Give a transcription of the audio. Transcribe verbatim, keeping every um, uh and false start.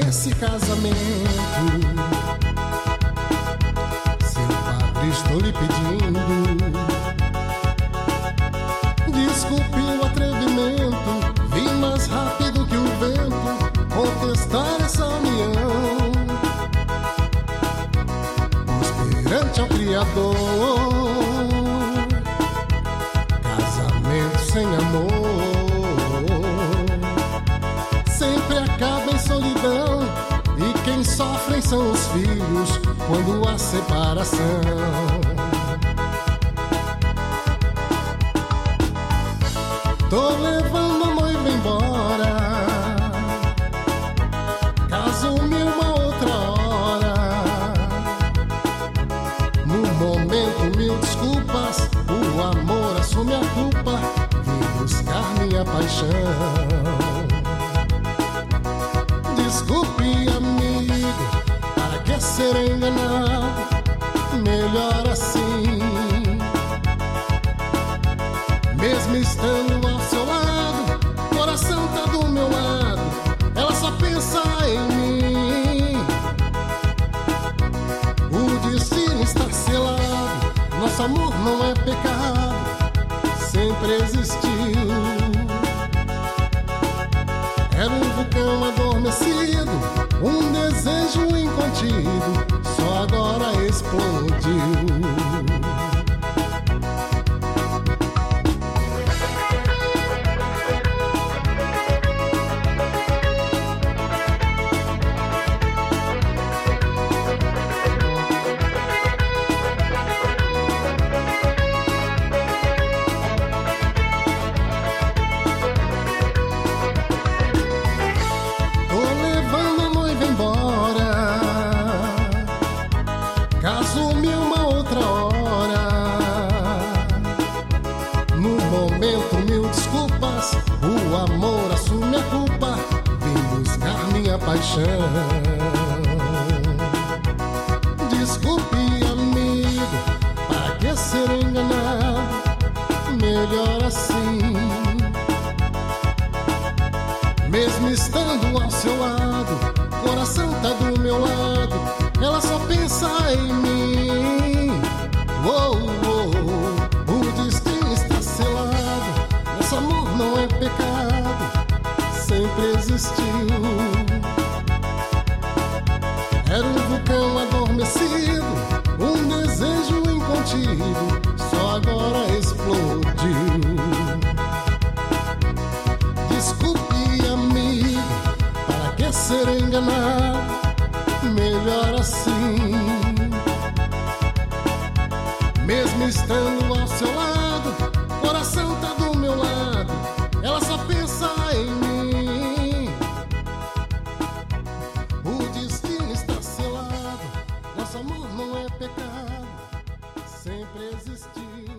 nesse casamento. Seu padre, estou lhe pedindo, desculpe o atrevimento, vim mais rápido que o vento contestar essa união. Pois perante ao Criador, casamento sem amor sempre acaba em solidão, e quem sofrem são os filhos quando há separação. Tô levando a noiva embora, caso-me uma outra hora. No momento mil desculpas, o amor assume a culpa, vim buscar minha paixão. Desculpe, amigo, para que ser enganado? Melhor assim. Mesmo estando ao seu lado, coração tá do meu lado, ela só pensa em mim. O destino está selado, nosso amor não é pecado, sempre existiu. Era um vulcão adormecido, um desejo incontido, só agora explodiu. Caso-me uma outra hora. No momento mil desculpas, o amor assume a culpa, vim buscar minha paixão. Desculpe, amigo, para que ser enganado? Melhor assim. Mesmo estando ao seu lado, coração tá do meu lado, ela só pensa em mim. Oh, oh, o destino está selado, nosso amor não é pecado, sempre existiu. Era um vulcão adormecido, um desejo incontido, só agora explodiu. Desculpe, amigo, para que ser enganado? Melhor assim. Mesmo estando ao seu lado, coração tá do meu lado, ela só pensa em mim. O destino está selado, nosso amor não é pecado, sempre existiu.